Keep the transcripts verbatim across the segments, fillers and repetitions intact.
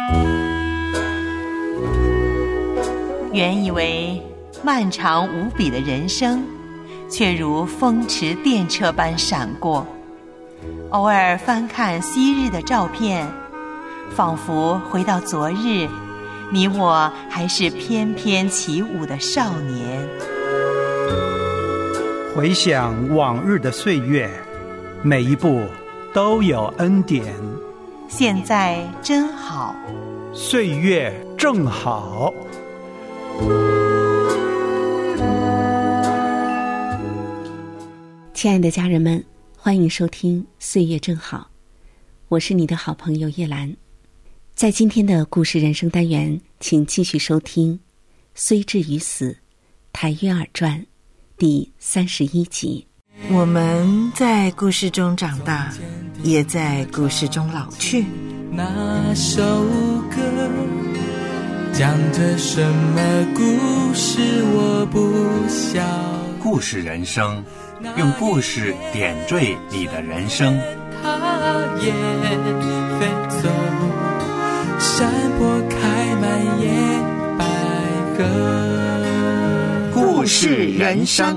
原以为漫长无比的人生，却如风驰电掣般闪过。偶尔翻看昔日的照片，仿佛回到昨日，你我还是翩翩起舞的少年。 回想往日的岁月，每一步都有恩典。 现在真好， 岁月正好。 亲爱的家人们，欢迎收听《岁月正好》，我是你的好朋友叶兰。在今天的故事人生单元，请继续收听《虽至于死》台约尔传第三十一集。 我们在故事中长大，也在故事中老去。 那首歌讲着什么故事，我不晓。 故事人生，用故事点缀你的人生。 它也飞走，山坡开满野百合。 故事人生。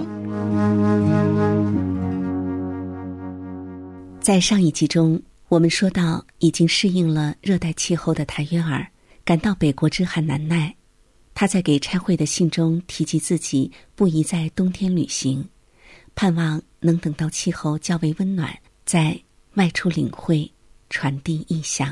在上一集中，我们说到已经适应了热带气候的台约尔感到北国之寒难耐。他在给差会的信中提及自己不宜在冬天旅行，盼望能等到气候较为温暖，再外出领会传递意象。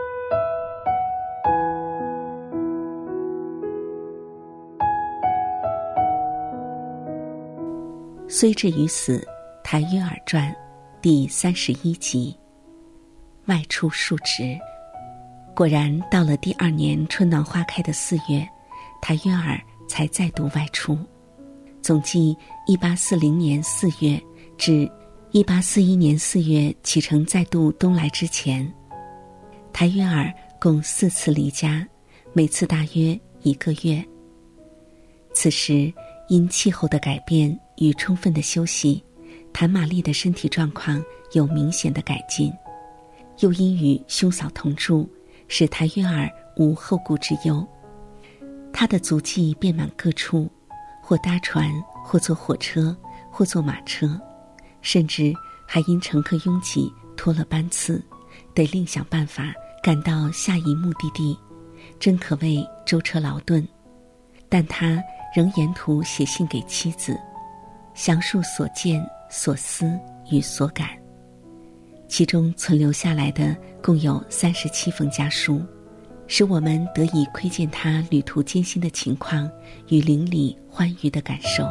虽至于死，台约尔传第三十一集，外出述职。果然到了第二年春暖花开的四月，台约尔才再度外出。总计一八四零年四月至一八四一年四月启程再度东来之前，台约尔共四次离家，每次大约一个月。此时因气候的改变与充分的休息，谭玛丽的身体状况有明显的改进，又因与兄嫂同住，使台约尔无后顾之忧。他的足迹遍满各处，或搭船，或坐火车，或坐马车，甚至还因乘客拥挤拖了班次，得另想办法赶到下一目的地，真可谓舟车劳顿。但他仍沿途写信给妻子，详述所见所思与所感，其中存留下来的共有三十七封家书，使我们得以窥见他旅途艰辛的情况与邻里欢愉的感受。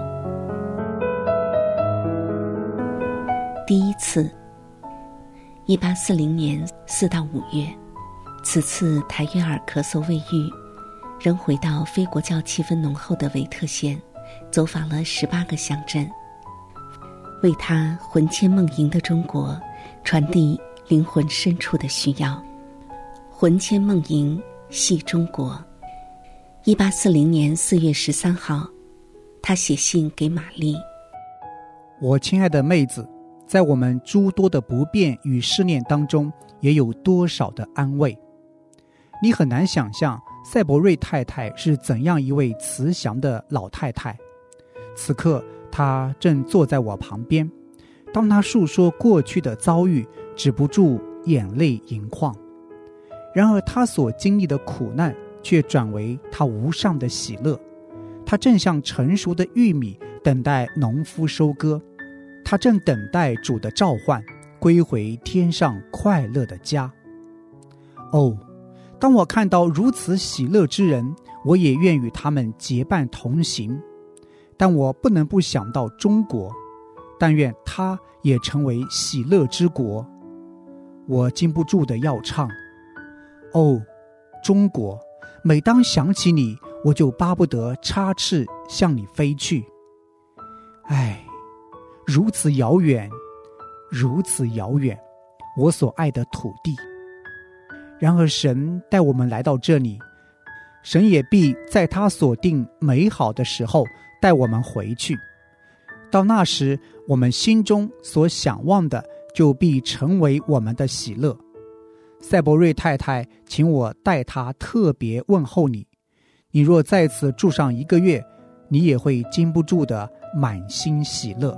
第一次，一八四零年四到五月，此次台约尔咳嗽未愈，仍回到非国教气氛浓厚的维特县，走访了十八个乡镇，为他魂牵梦萦的中国传递灵魂深处的需要。魂牵梦萦系中国。一八四零年四月十三号，他写信给玛丽： 我亲爱的妹子，在我们诸多的不便与思念当中，也有多少的安慰。你很难想象赛博瑞太太是怎样一位慈祥的老太太。此刻她正坐在我旁边，当她述说过去的遭遇，止不住眼泪盈眶。然而她所经历的苦难却转为她无上的喜乐。她正像成熟的玉米，等待农夫收割。她正等待主的召唤，归回天上快乐的家。哦，当我看到如此喜乐之人，我也愿与他们结伴同行。但我不能不想到中国，但愿它也成为喜乐之国。我禁不住的要唱：哦，中国，每当想起你，我就巴不得插翅向你飞去。唉，如此遥远，如此遥远，我所爱的土地。然而神带我们来到这里，神也必在他所定美好的时候带我们回去。到那时，我们心中所想望的就必成为我们的喜乐。 赛博瑞太太请我代她特别问候你。你若在此住上一个月，你也会禁不住的满心喜乐。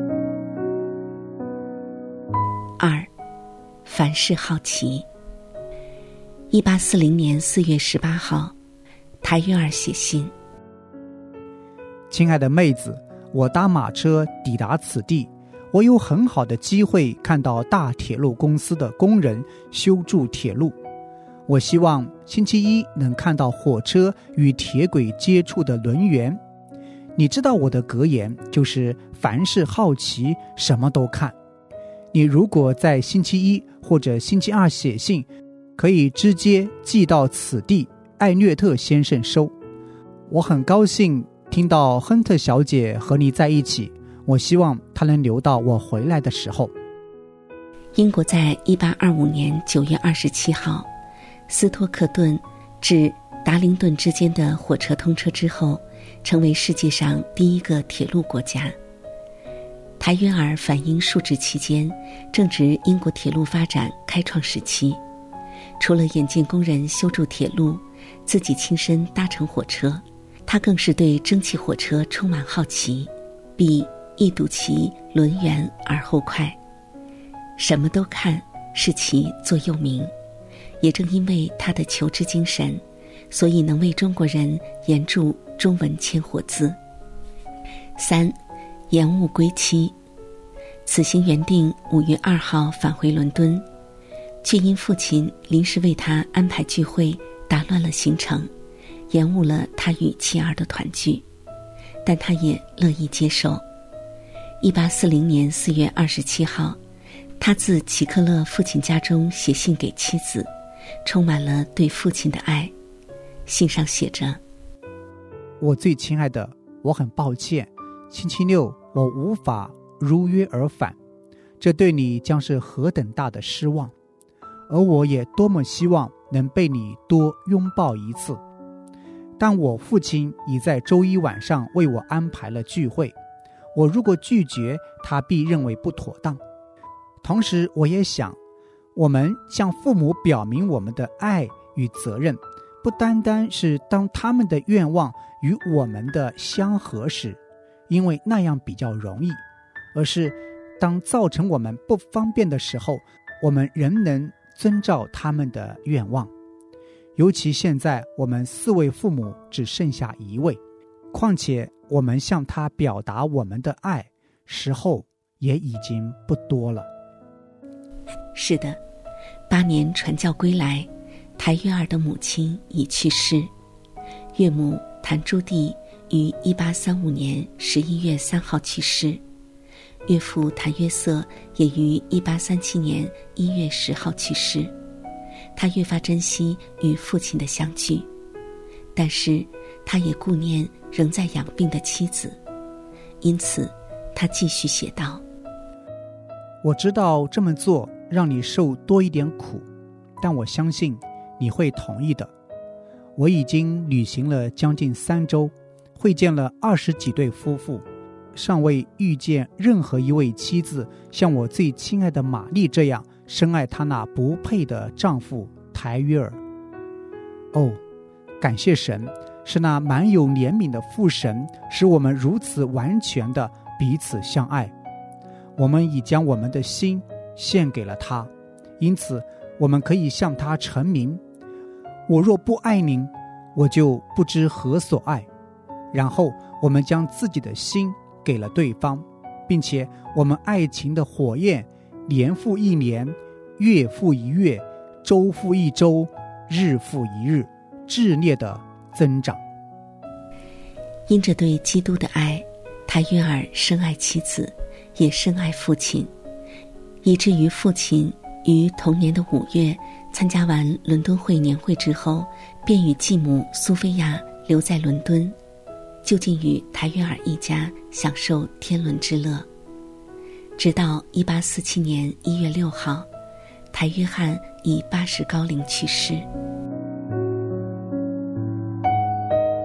二，凡事好奇。一八四零年四月十八号，台约尔写信： 亲爱的妹子，我搭马车抵达此地，我有很好的机会看到大铁路公司的工人修筑铁路。我希望星期一能看到火车与铁轨接触的轮缘。你知道我的格言就是凡事好奇，什么都看。你如果在星期一或者星期二写信，可以直接寄到此地，艾略特先生收。我很高兴听到亨特小姐和你在一起，我希望她能留到我回来的时候。 英国在一八二五年九月二十七号，斯托克顿至达灵顿之间的火车通车之后，成为世界上第一个铁路国家。台约尔反英述职期间，正值英国铁路发展开创时期。除了眼见工人修筑铁路，自己亲身搭乘火车，他更是对蒸汽火车充满好奇，必一睹其轮圆而后快。什么都看是其座右铭，也正因为他的求知精神，所以能为中国人研著中文千活字。三，延误归期。此行原定五月二号返回伦敦，却因父亲临时为他安排聚会，打乱了行程，延误了他与妻儿的团聚，但他也乐意接受。一八四零年四月二十七号，他自齐克勒父亲家中写信给妻子，充满了对父亲的爱。信上写着： 我最亲爱的，我很抱歉，星期六我无法如约而返，这对你将是何等大的失望，而我也多么希望能被你多拥抱一次。但我父亲已在周一晚上为我安排了聚会，我如果拒绝，他必认为不妥当。同时我也想，我们向父母表明我们的爱与责任，不单单是当他们的愿望与我们的相合时，因为那样比较容易，而是当造成我们不方便的时候，我们仍能遵照他们的愿望。尤其现在我们四位父母只剩下一位，况且我们向他表达我们的爱，时候也已经不多了。 是的，八年传教归来，台约尔的母亲已去世，岳母谭朱棣于一八三五年十一月三号去世，岳父谭约瑟也于一八三七年一月十号去世。他越发珍惜与父亲的相聚，但是他也顾念仍在养病的妻子，因此他继续写道： 我知道这么做让你受多一点苦，但我相信你会同意的。我已经旅行了将近三周，会见了二十几对夫妇，尚未遇见任何一位妻子像我最亲爱的玛丽这样深爱她那不配的丈夫台约尔。哦，感谢神，是那满有怜悯的父神，使我们如此完全的彼此相爱。我们已将我们的心献给了他，因此我们可以向他陈明：我若不爱您，我就不知何所爱。然后我们将自己的心给了对方，并且我们爱情的火焰年复一年，月复一月，周复一周，日复一日，炽烈的增长。 因着对基督的爱，台约尔深爱妻子，也深爱父亲，以至于父亲于同年的五月参加完伦敦会年会之后，便与继母苏菲亚留在伦敦，就近与台约尔一家享受天伦之乐。直到一八四七年一月六号，台约翰以八十高龄去世。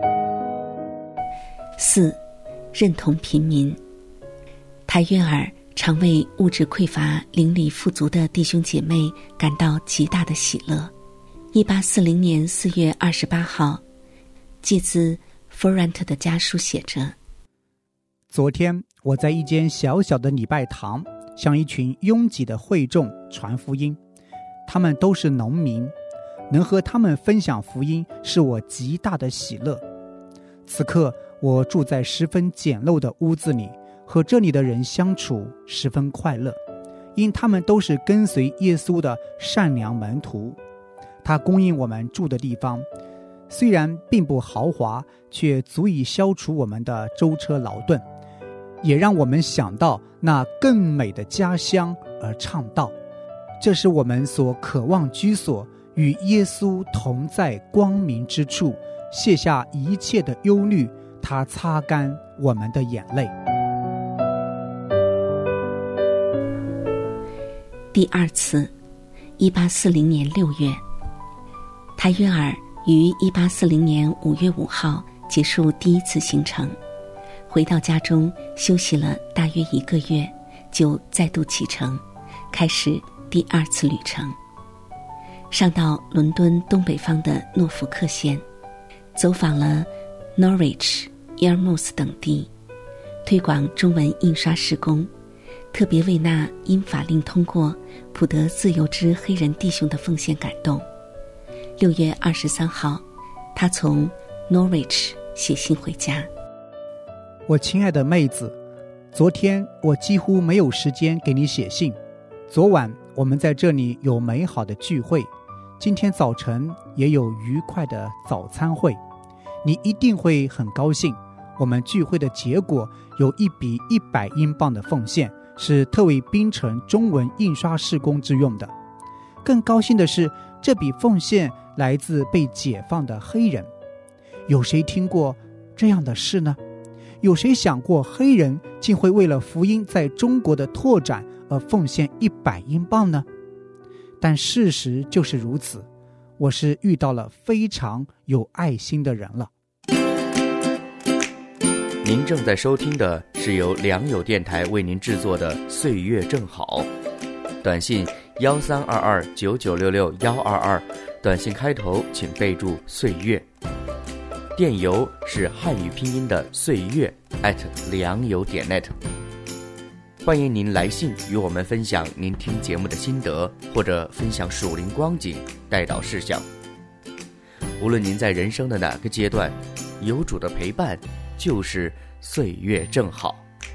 四，认同平民。台约尔常为物质匮乏、邻里富足的弟兄姐妹感到极大的喜乐。一八四零年四月二十八号，祭司 Forant 的家书写着： 昨天我在一间小小的礼拜堂向一群拥挤的会众传福音，他们都是农民，能和他们分享福音是我极大的喜乐。此刻我住在十分简陋的屋子里，和这里的人相处十分快乐，因他们都是跟随耶稣的善良门徒。他供应我们住的地方，虽然并不豪华，却足以消除我们的舟车劳顿，也让我们想到那更美的家乡而唱道。这是我们所渴望居所，与耶稣同在光明之处，卸下一切的忧虑，他擦干我们的眼泪。 第二次，一八四零年六月，台约尔于一八四零年五月五号结束第一次行程，回到家中休息了大约一个月，就再度启程，开始第二次旅程。上到伦敦东北方的诺福克县，走访了 Norwich、Yarmouth 等地，推广中文印刷施工，特别为那因法令通过普得自由之黑人弟兄的奉献感动。六月二十三号，他从 Norwich 写信回家。 我亲爱的妹子，昨天我几乎没有时间给你写信。昨晚我们在这里有美好的聚会，今天早晨也有愉快的早餐会，你一定会很高兴。我们聚会的结果有一笔一百英镑的奉献，是特为槟城中文印刷施工之用的。更高兴的是，这笔奉献来自被解放的黑人。有谁听过这样的事呢？有谁想过黑人竟会为了福音在中国的拓展而奉献一百英镑呢？但事实就是如此，我是遇到了非常有爱心的人了。 您正在收听的是由良友电台为您制作的《岁月正好》，短信幺三二二九九六六幺二二，短信开头请备注岁月。电邮是汉语拼音的岁月 at 良友点 net。欢迎您来信与我们分享您听节目的心得，或者分享属灵光景、代祷事项。无论您在人生的哪个阶段，有主的陪伴就是岁月正好。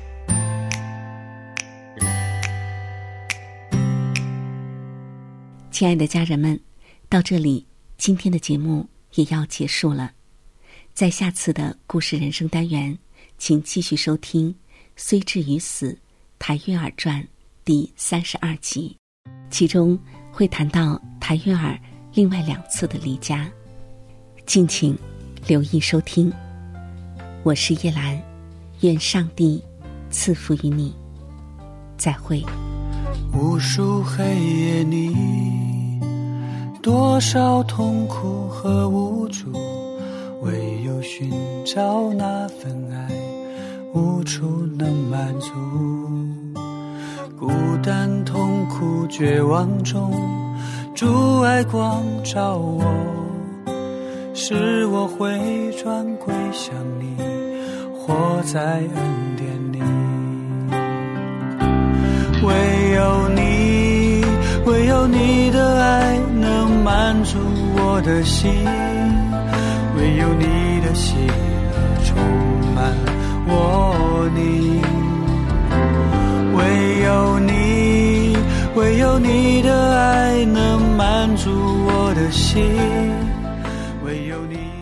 亲爱的家人们，到这里今天的节目也要结束了。在下次的故事人生单元，请继续收听虽至于死台约尔传第三十二集，其中会谈到台约尔另外两次的离家，敬请留意收听。我是叶兰，愿上帝赐福于你，再会。 无数黑夜里，多少痛苦和无助，唯有寻找那份爱，无处能满足。孤单痛苦绝望中，主爱光照我，使我回转归向你，活在恩典里。唯有你，唯有你的爱能满足我的心，唯有你的喜乐充满我灵。唯有你，唯有你的爱能满足我的心，唯有你